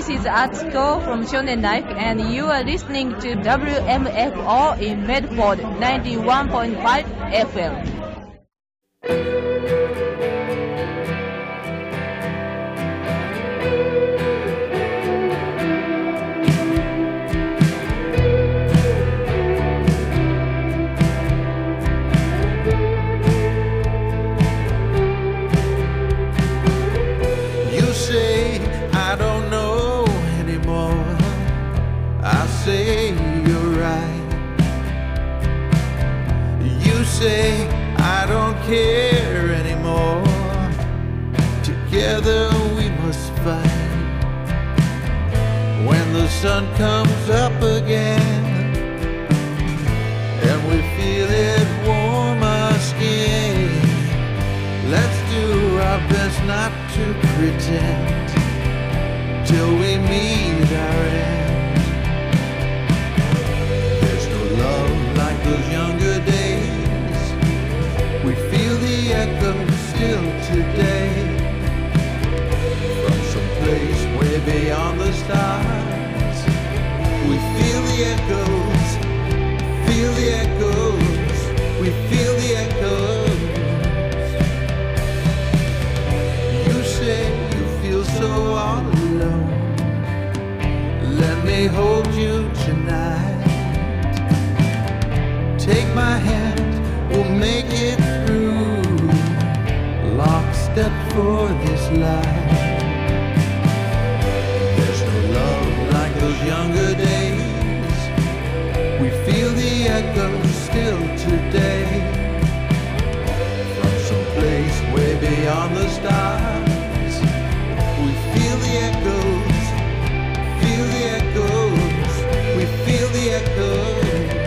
This is Atsuko from Shonen Life, and you are listening to WMFO in Medford 91.5 FM. Say I don't care anymore. Together we must fight. When the sun comes up again and we feel it warm our skin, let's do our best not to pretend till we meet our end. There's no love like those younger days. We feel the echo still today. From some place way beyond the stars, we feel the echoes, feel the echoes, we feel the echoes. You say you feel so all alone. Let me hold you tonight. Take my hand, we'll make it through, lockstep for this life. There's no love like those younger days. We feel the echoes still today. From some place way beyond the stars, we feel the echoes, feel the echoes, we feel the echoes.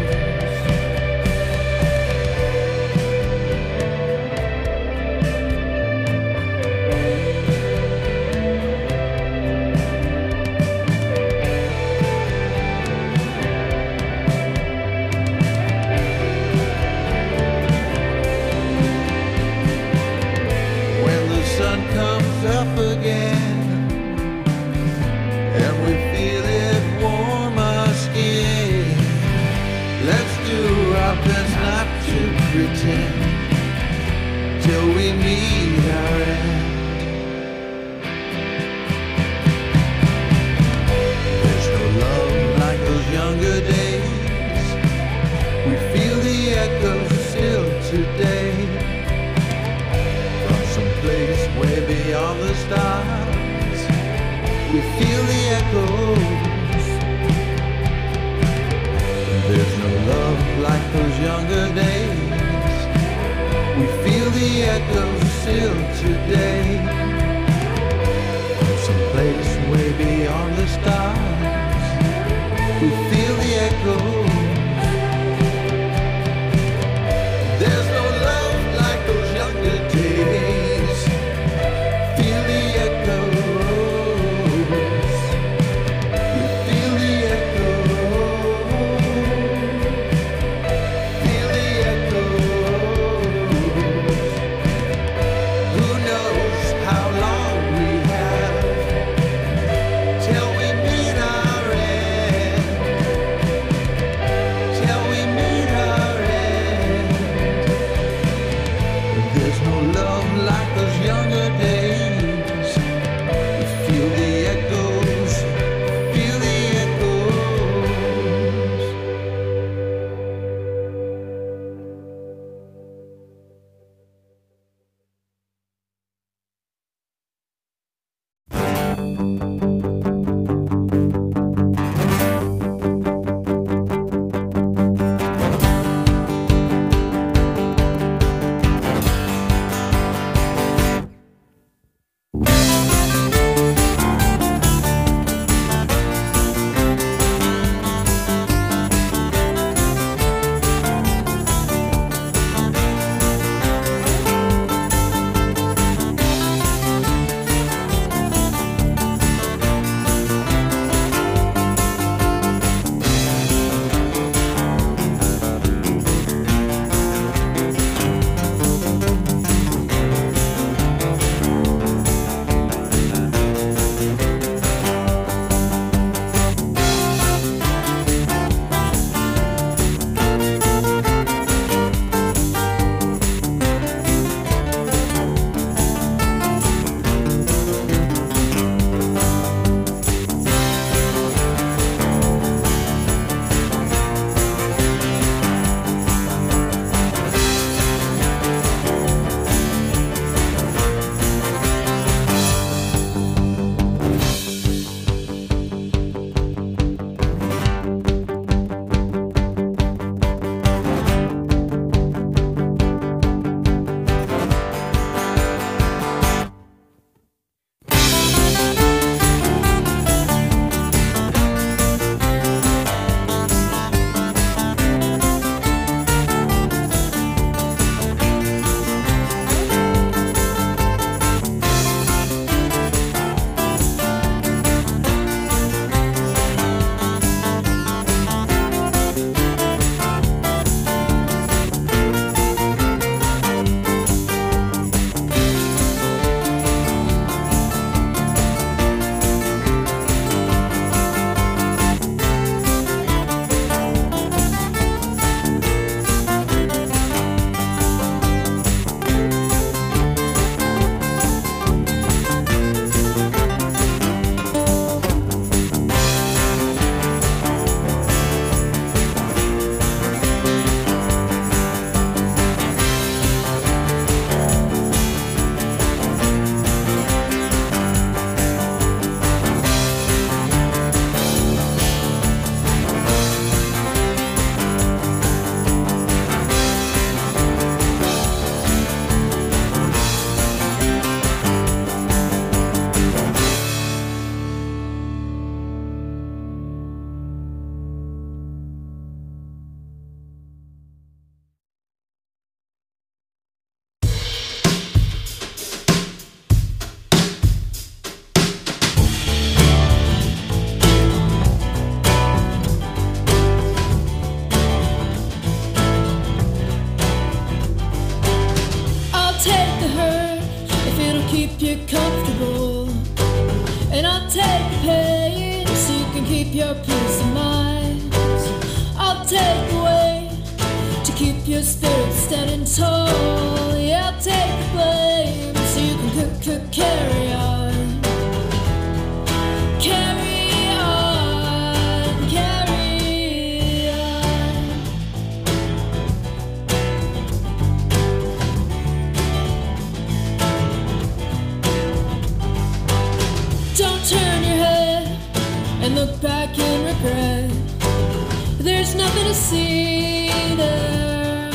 Till we meet our end. There's no love like those younger days. We feel the echoes still today. From some place way beyond the stars, we feel the echoes. There's no love like those younger days. We feel the echoes still today. From some place way beyond the stars, we feel the echoes. There's no love like those younger days. Feel the echoes. We feel the echoes. Feel the echoes. Who knows how long we have till we meet our end? you comfortable, and I'll take the pain so you can keep your peace of mind. I'll take the weight to keep your spirit standing tall. Yeah, I'll take the blame so you can carry on. Carry on, carry on. Don't turn your head and look back in regret. There's nothing to see there.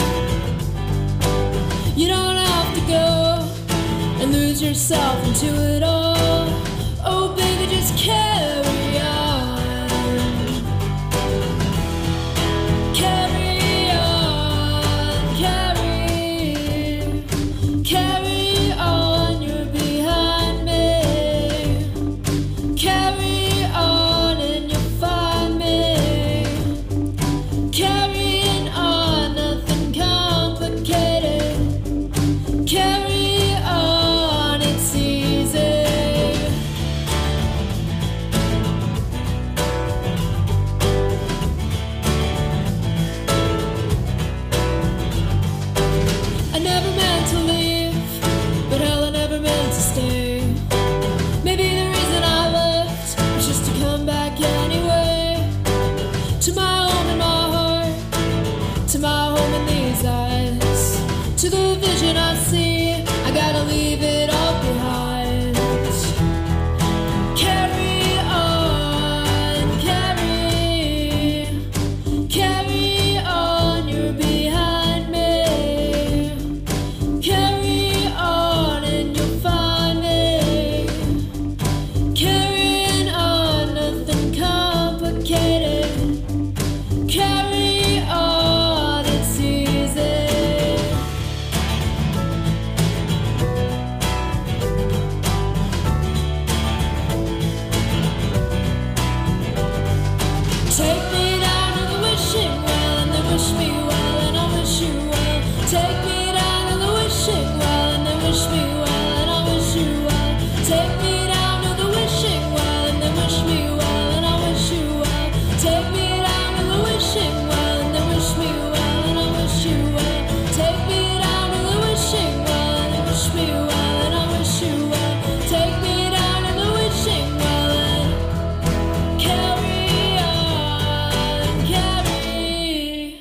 You don't have to go and lose yourself into it all. Oh baby, just carry on. Carry on, carry on, you're behind me. Carry on and you'll find me. Carrying on, nothing complicated. Carry on, it's easy. I never meant to leave, but hell, I never meant to stay. Maybe the reason I left was just to come back anyway. To my home in my heart, to my home in these eyes, to the vision I see, I gotta leave it all behind. Carry on, carry on, you're behind me. Carry on and you'll find me. Carrying on, nothing complicated. Carry on, it's easy. Take me down to the wishing well and then wish me well and I'll wish you well. Take me down to the wishing well and then wish me well and I'll wish you well. Take me down to the wishing well and then wish me well and I'll wish you well. Take me down to the wishing well and then wish me well and I'll wish you well. Take me down to the wishing well and then wish me well and I'll wish you well. Take me down to the wishing well and carry on, carry.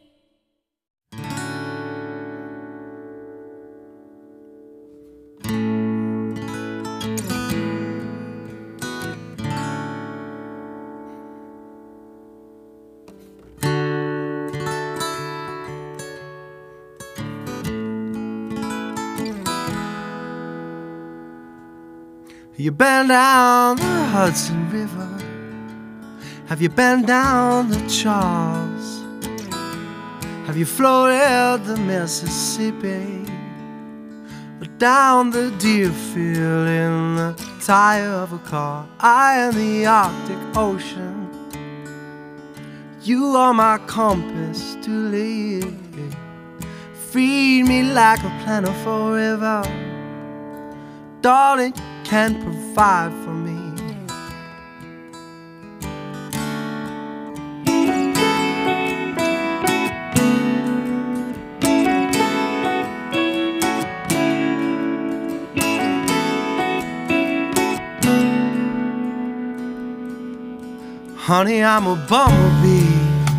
You been down the Hudson River? Have you been down the Charles? Have you floated the Mississippi? Or down the Deerfield in the tire of a car? I in the Arctic Ocean. You are my compass to live. Feed me like a plentiful river. Darling, you can provide for me. Honey, I'm a bumblebee.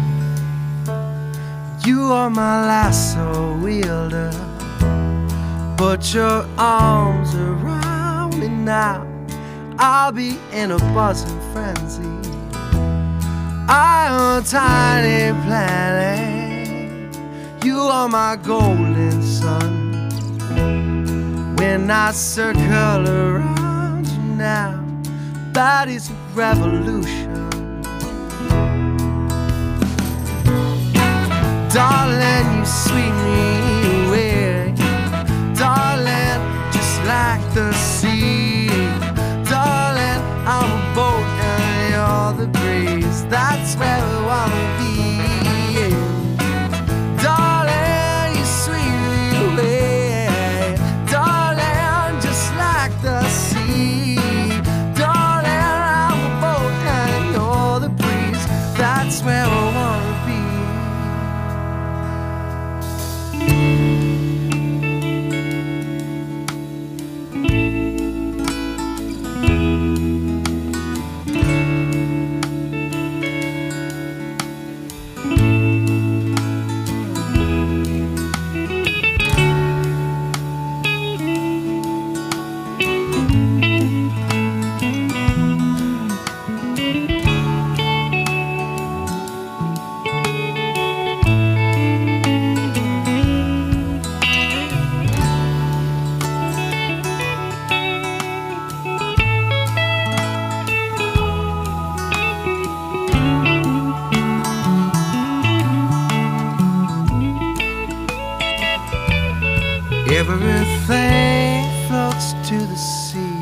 You are my lasso wielder. Put your arms around me now. I'll be in a buzzing frenzy. I am a tiny planet. You are my golden sun. When I circle around you now, that is a revolution. Darling, you sweep me away. Darling, just like the sea. Darling, I'm a boat and you're the breeze. That's where we wanna be. Darling, you sweep me away. Darling, just like the that's where I wanna be. Everything floats to the sea.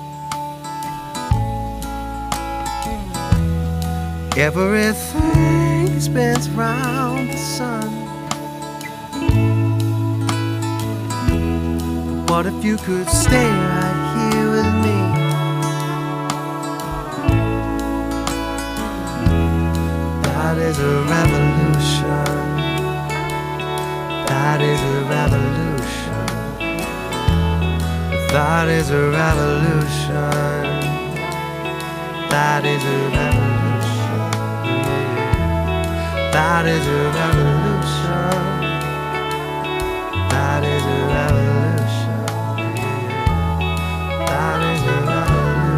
Everything spins round the sun. What if you could stay right here with me? That is a revolution. That is a revolution. That is a revolution. That is a revolution. That is a revolution. That is a revolution. That is a revolution.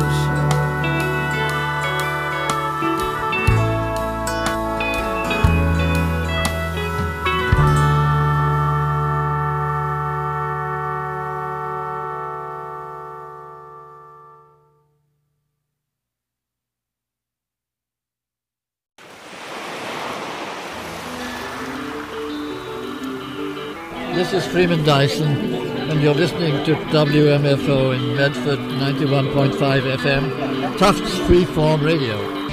This is Freeman Dyson, and you're listening to WMFO in Medford 91.5 FM, Tufts Freeform Radio.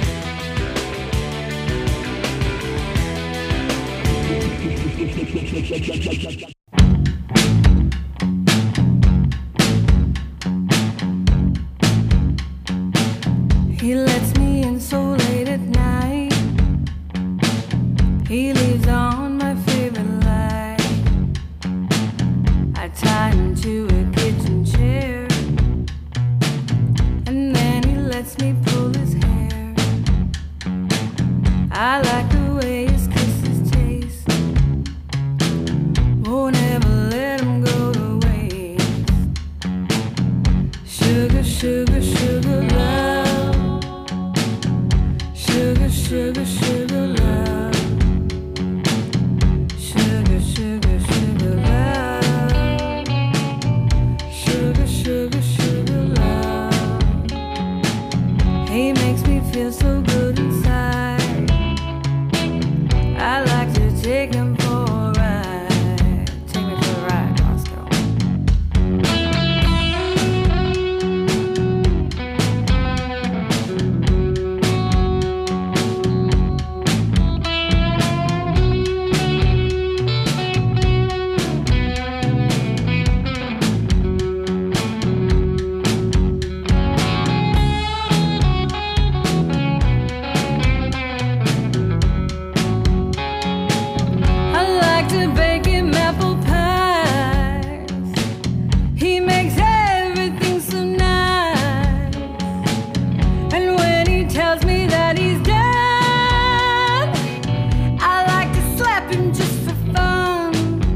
He lets me in so late at night. He leaves on my favorite light. I tie him to a kitchen chair, and then he lets me pull his hair. I like the way his kisses taste. Won't ever let him go to waste. Sugar, sugar, sugar love. Sugar, sugar, sugar love. Sugar, sugar, sugar love. Sugar, sugar, sugar love. He makes me feel so good inside. I like to take him for a ride. Take me for a ride, Roscoe. I like to bake him apple pies. He makes everything so nice. And when he tells me that he's done, I like to slap him just for fun.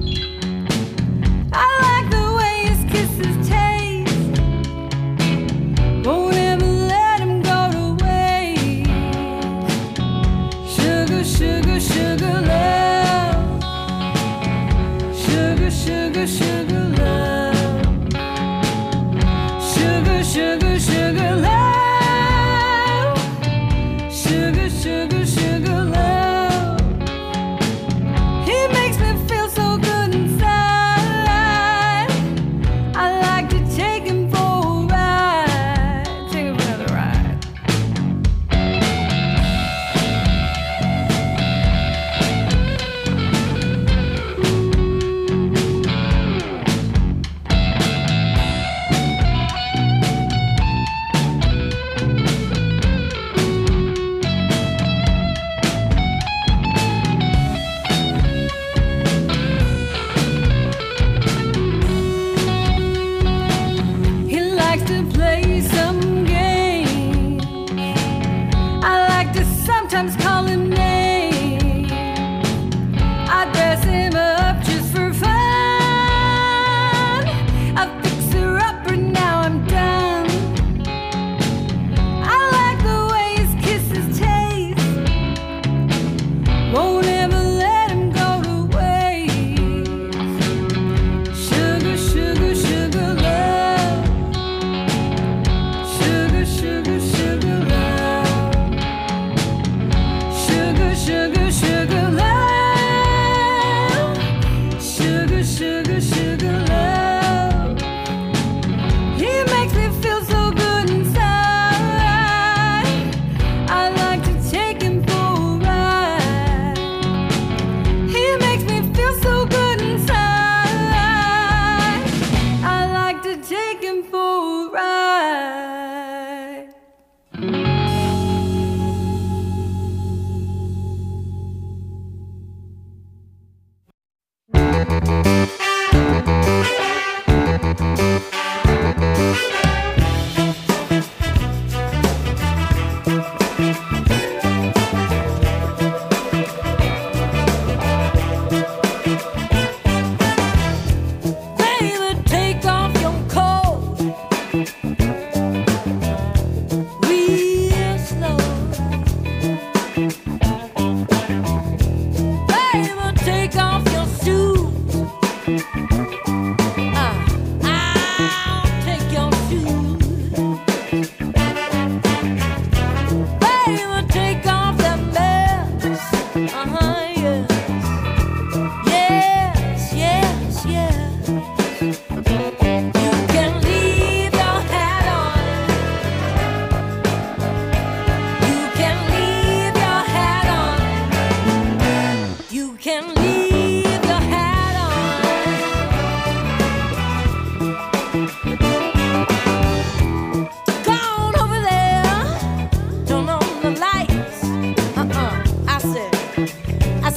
I like the way his kisses taste. Won't ever let him go to waste. Sugar, sugar, sugar love. Sugar, sugar, sugar love. Sugar, sugar, sugar love. Sugar, sugar, sugar love. He makes me feel so good inside. I like to take him for a ride. Take him for another ride.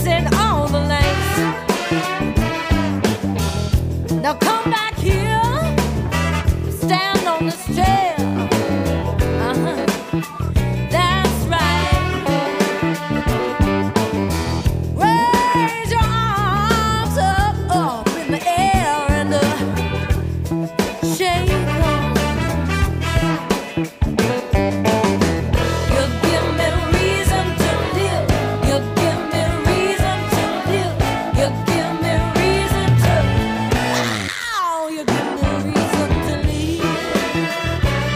chasing all the lanes. Now come back here, stand on this chair. That's right. Raise your arms up in the air and shake on. You give me reason to live. You give me reason to live. You give me reason to. Oh, you give me reason to live.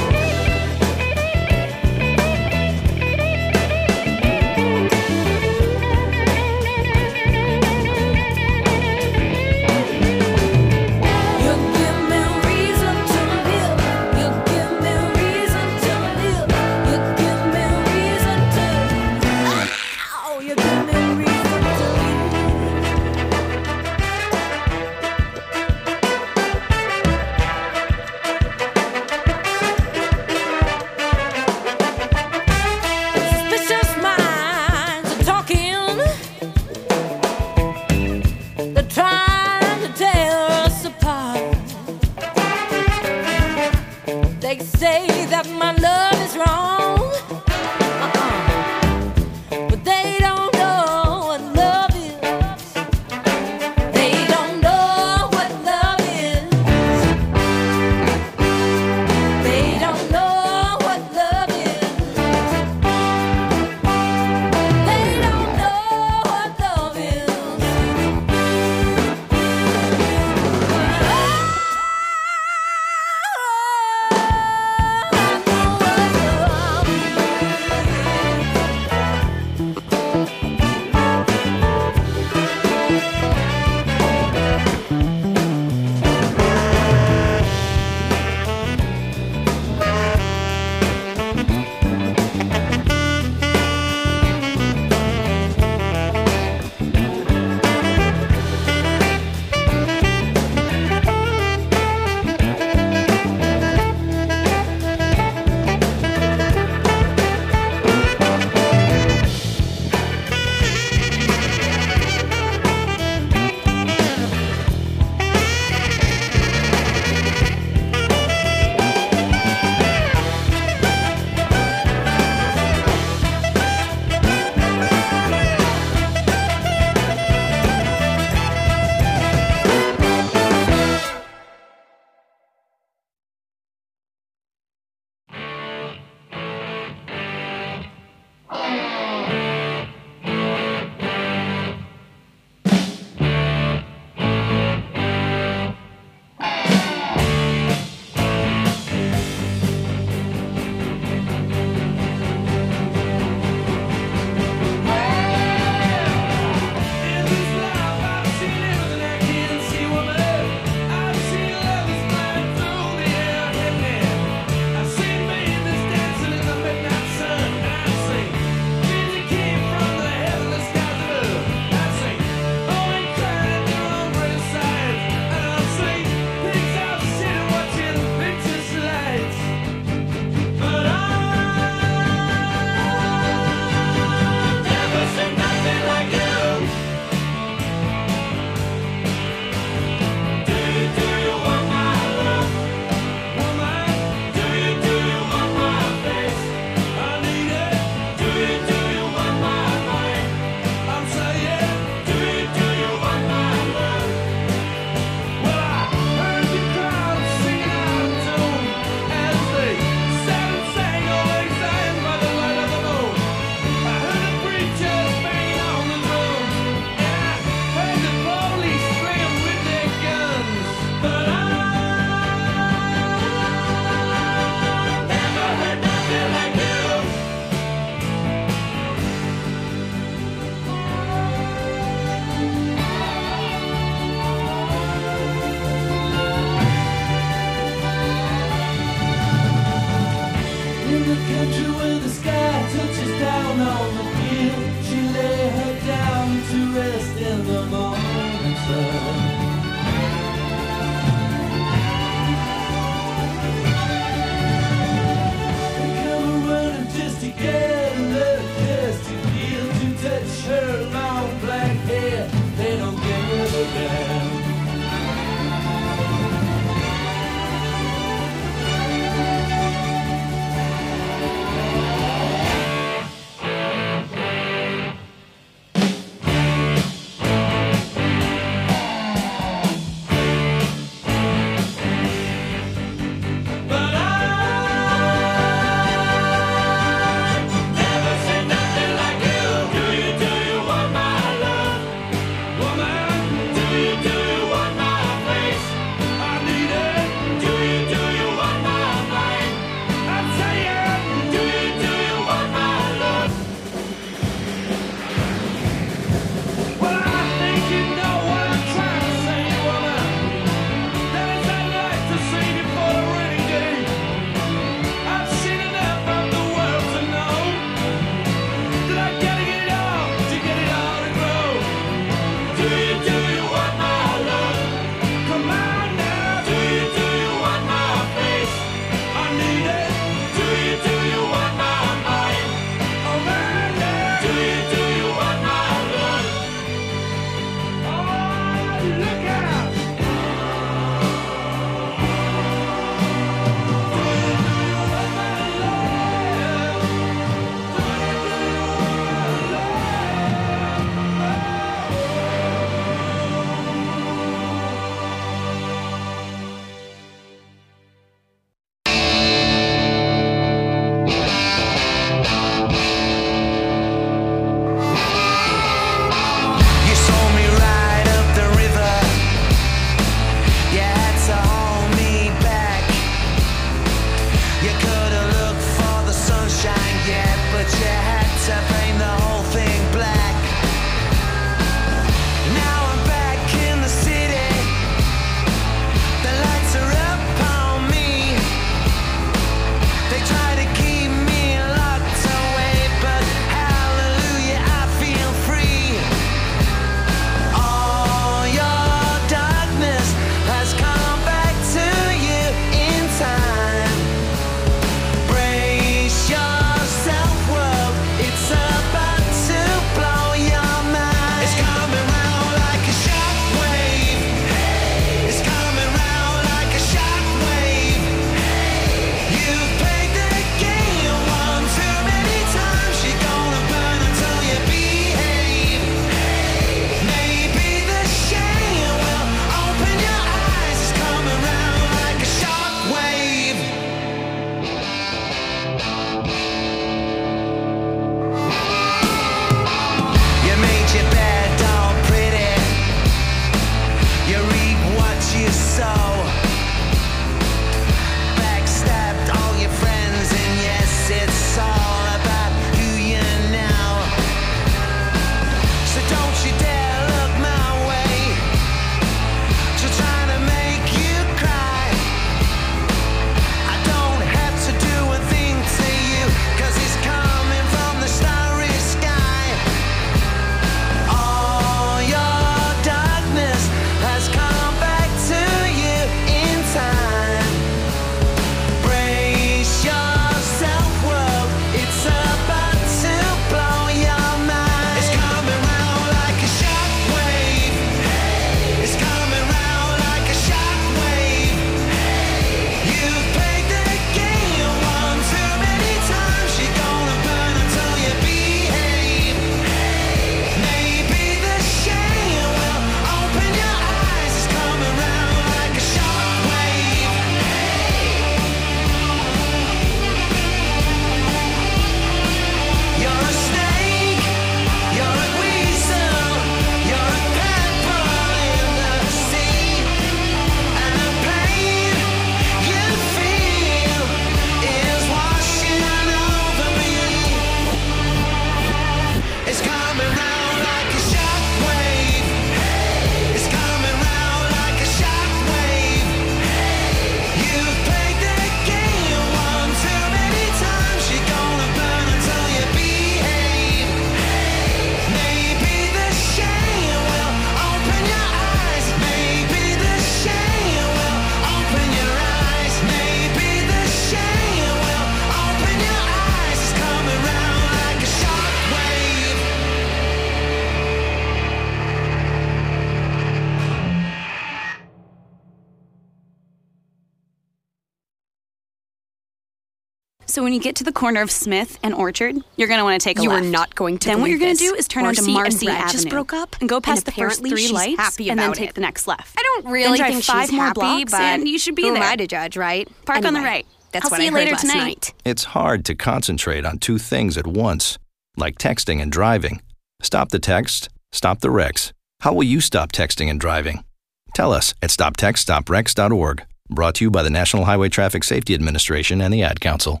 So when you get to the corner of Smith and Orchard, you're going to want to take a You left. are not going to Then what you're believe going to this. do is turn onto Marcy and Brad Avenue. just broke up, and go past the first apparently 3 she's lights happy and then about take it. the next left. I don't really then drive think 5 she's more happy, blocks but and you should be who there. am I to judge, right? Park on the Anyway, right. That's I'll what see I you heard later last tonight. night. It's hard to concentrate on two things at once, like texting and driving. Stop the text, stop the wrecks. How will you stop texting and driving? Tell us at stoptextstopwrecks.org. Brought to you by the National Highway Traffic Safety Administration and the Ad Council.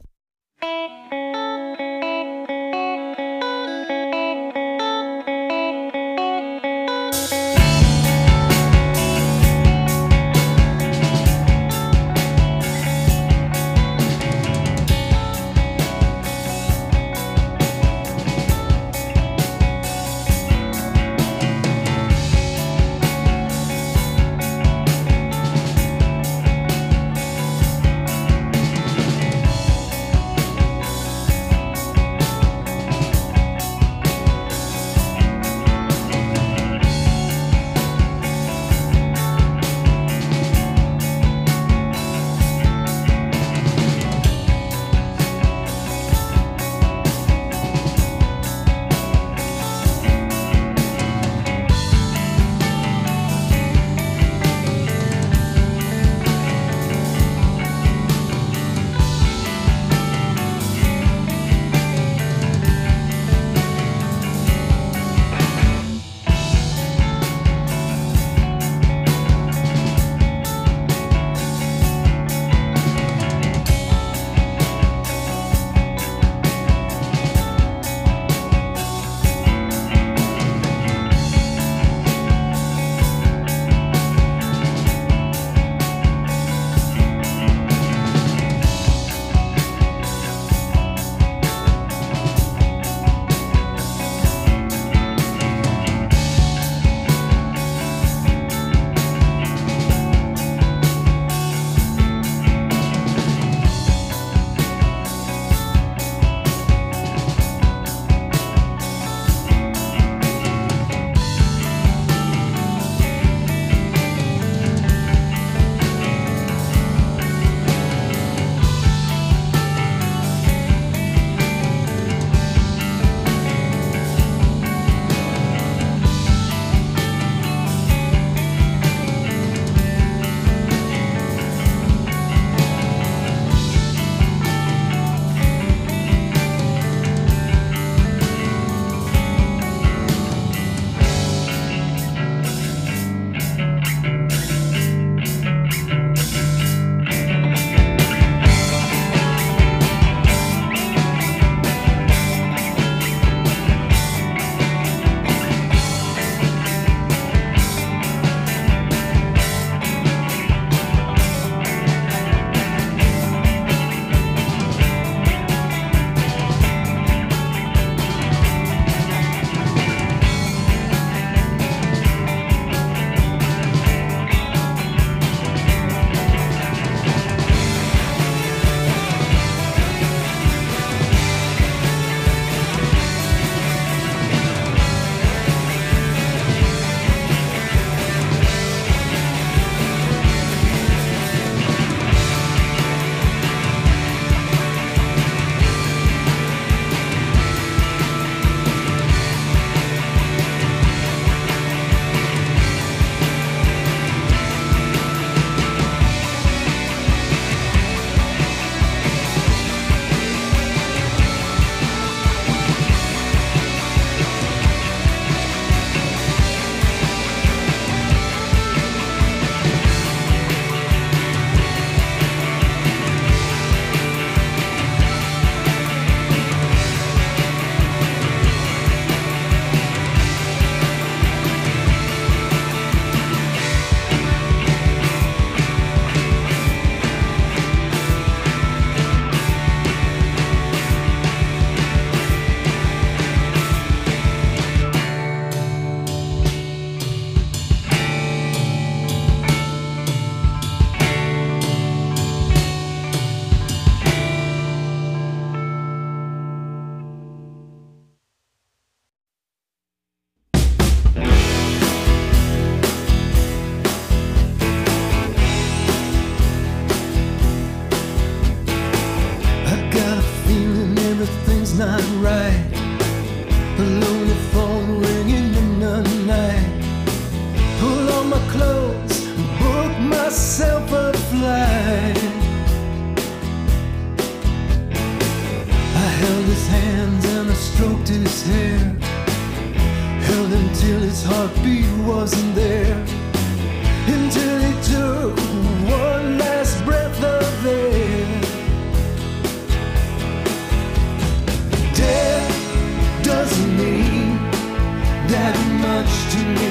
on until his heartbeat wasn't there, until he took one last breath of air. Death doesn't mean that much to me.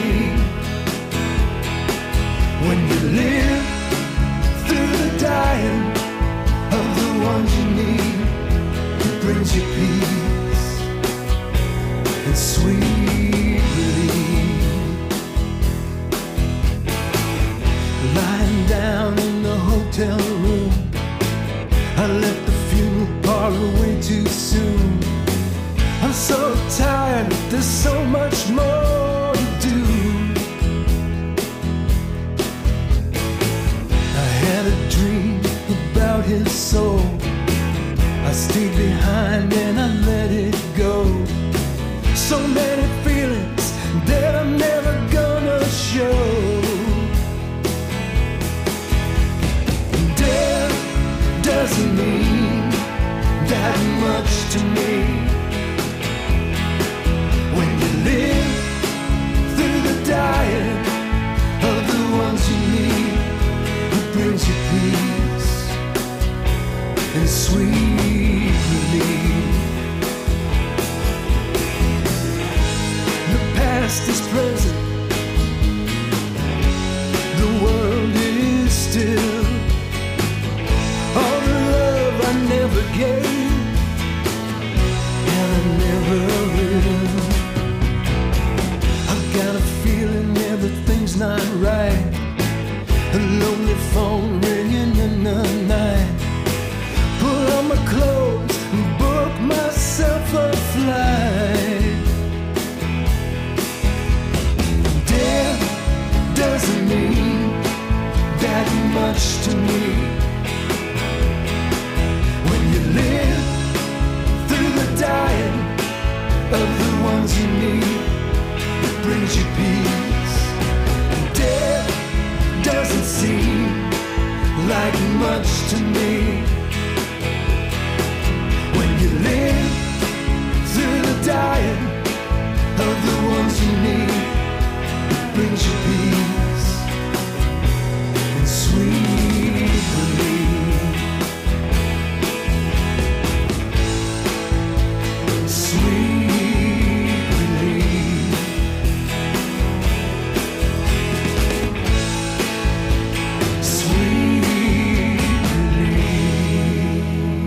When you live through the dying of the ones you need, it brings you peace and sweet relief. Lying down in the hotel room, I left the funeral parlor way too soon. I'm so tired, there's so much more to do. I had a dream about his soul. I stayed behind and I let it go. So many feelings that I'm never gonna show. Death doesn't mean that much to me. When you live through the dying of the ones you need, it brings you peace and sweet relief. The past is present, the world is still. All the love I never gave, and I never will. I've got a feeling everything's not right. A lonely phone ringing in the night. Pull on my clothes and book myself a flight. Death doesn't mean that much to me. When you live through the dying of the ones you need, it brings you peace. Death doesn't seem like much to me. When you live through the dying of the ones you need, it brings you peace and sweet relief. Sweet relief. Sweet relief.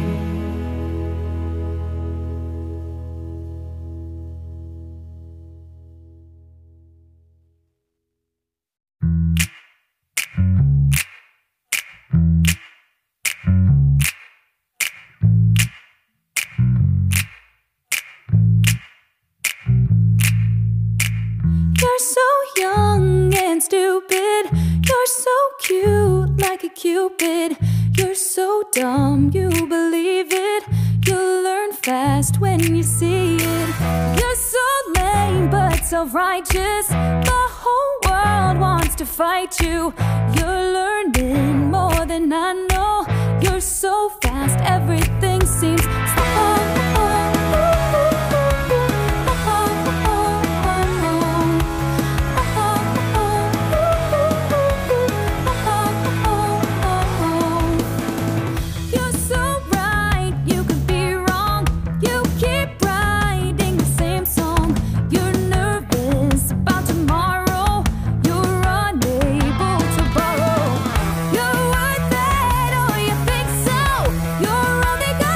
You're so young and stupid. You're so cute like a cupid. You're so dumb, you believe it. You'll learn fast when you see it. You're so lame but self-righteous. The whole world wants to fight you. You're learning more than I know. You're so fast, everything seems slow. You're so right, you could be wrong. You keep writing the same song. You're nervous about tomorrow. You're unable to borrow. You're worth it, oh you think so? You're only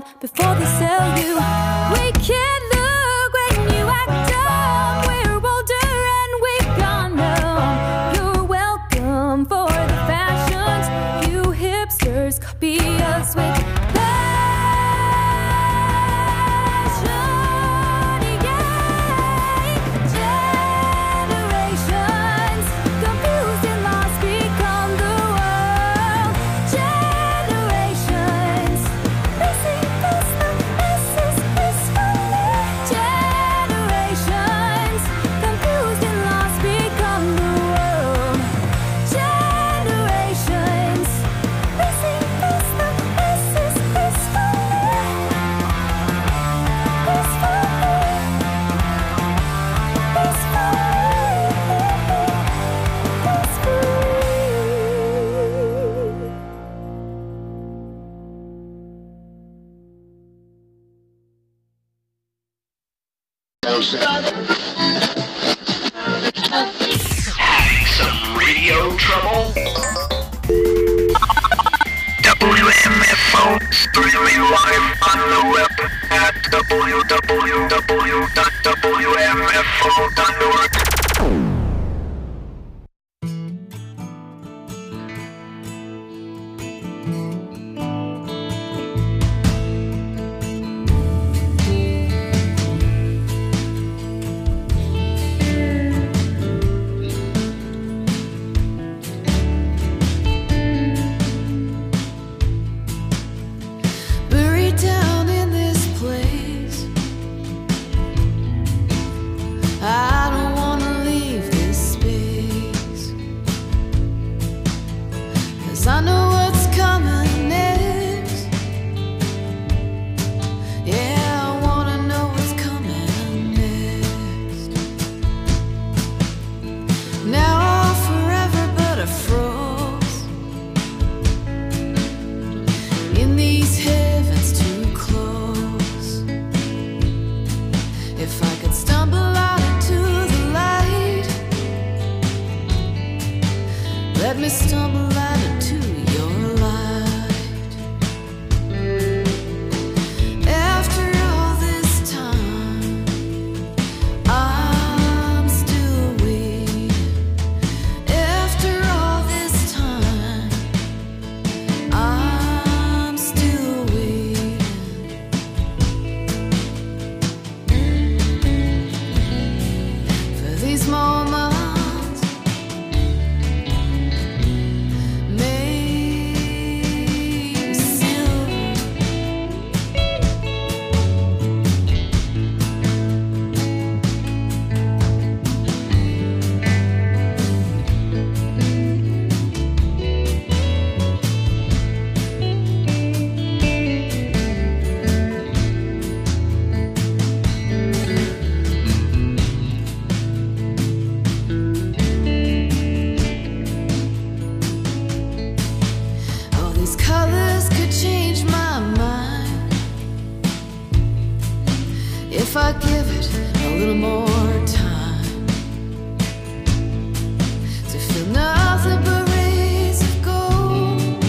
out before they sell you. We can't look when you act dumb. We're older and we've gone numb. You're welcome for the fashions. You hipsters copy us with Having some radio trouble? WMFO streaming live on the web at www.wmfo.org. Buried down in this place, I don't wanna leave this space, 'cause I know what's coming next. Yeah, I wanna know what's coming next. Now I'll forever but a froze in these heavens too close. If I could stumble out into the light, let me stumble out into your light. After all this time, I'm still waiting. After all this time, I'm still waiting for these moments. Made still. All these colors could change my mind if I give it a little more time to feel nothing but rays of gold.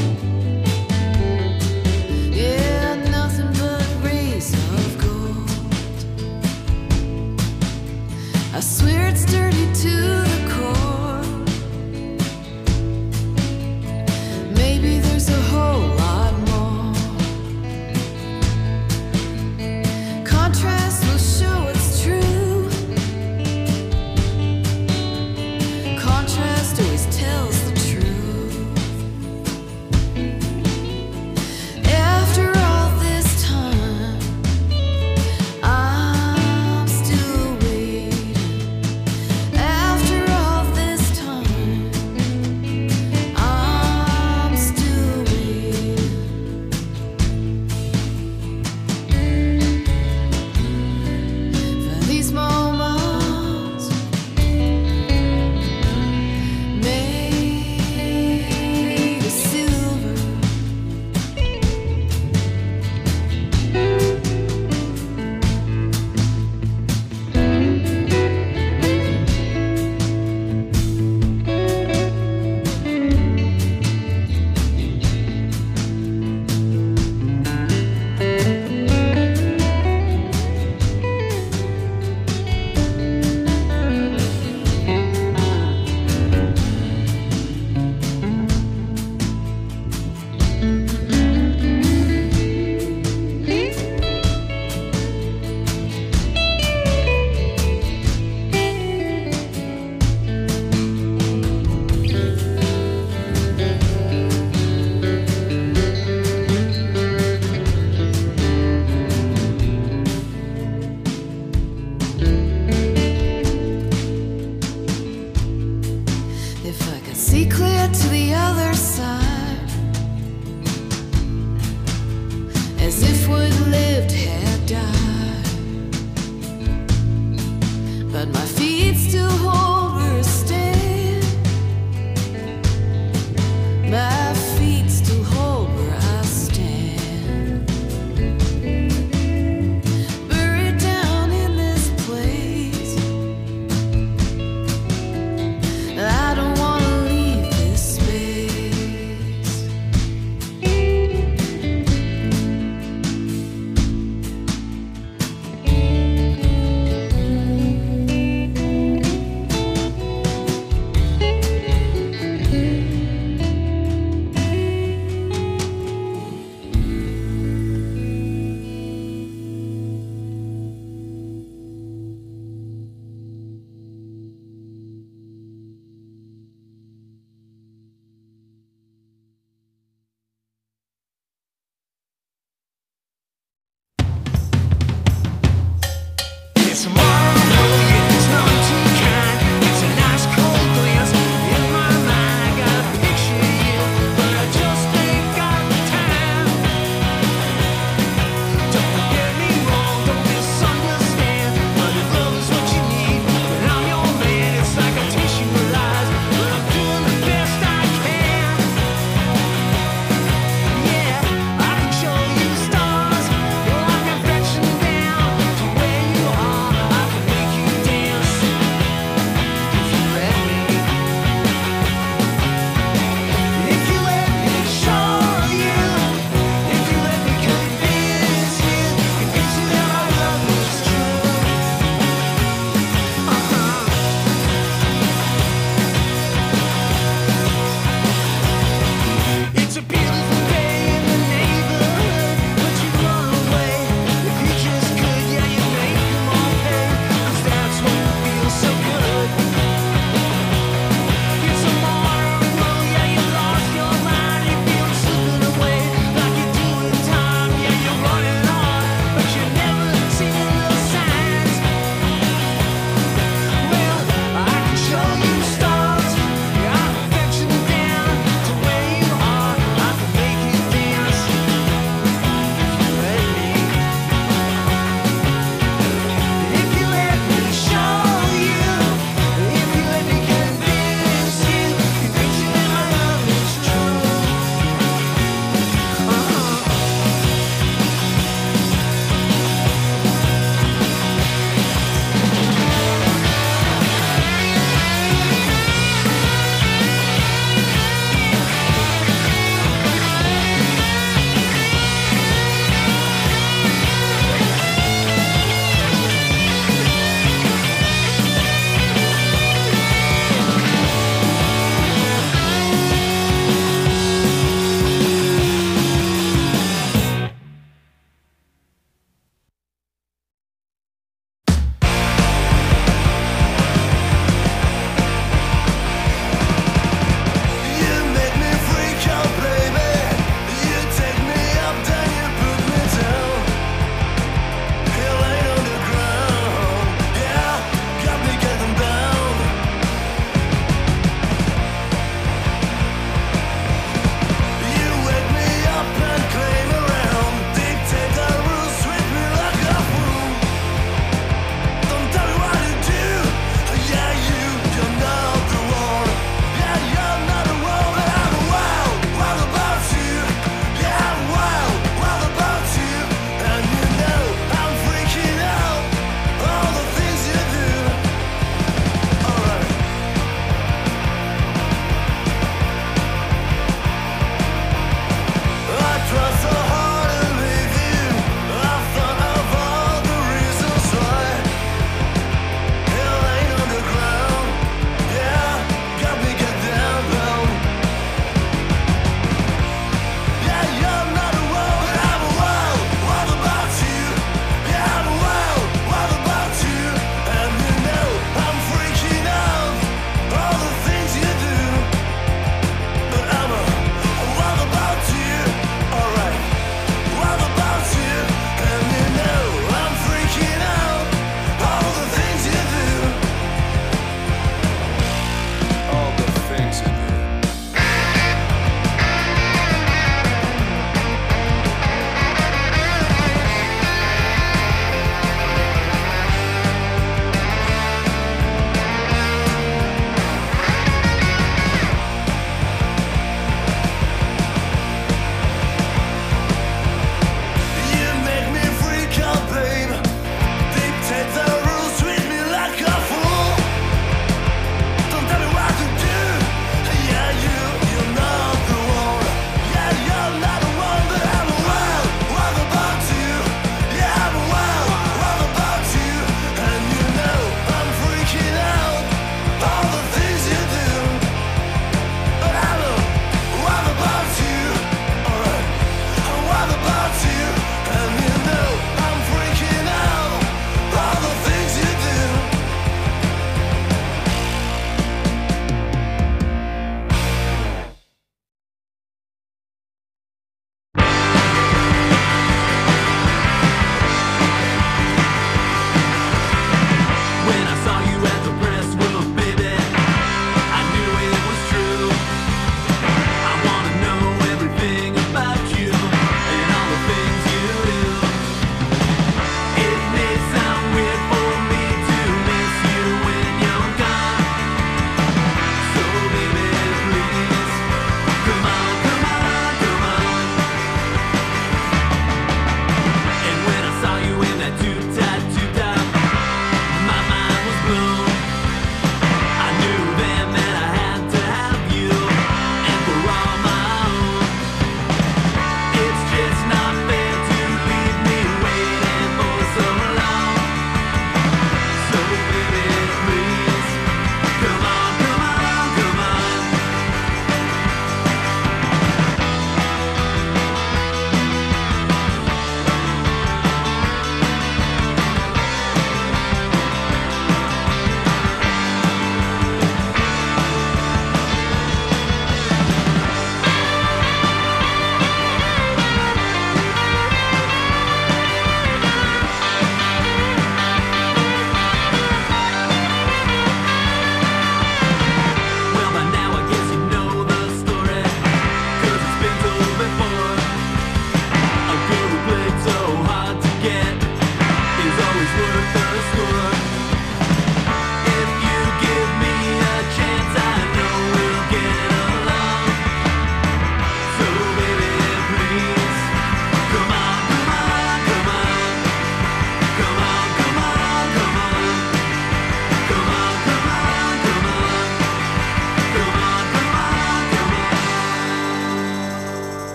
Yeah, nothing but rays of gold. I swear it's dirty to the core. Maybe there's a whole lot more. Contrast will show it's true. Contrast always tells the truth. After all this time, I'm still waiting. After still hold where I stand. My feet still hold where I stand. Buried down in this place, I don't wanna leave this space.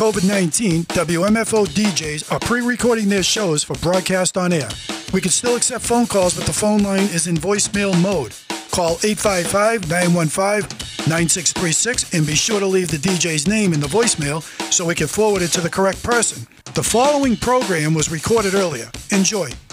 COVID-19, WMFO DJs are pre-recording their shows for broadcast on air. We can still accept phone calls, but the phone line is in voicemail mode. Call 855-915-9636 and be sure to leave the DJ's name in the voicemail so we can forward it to the correct person. The following program was recorded earlier. Enjoy.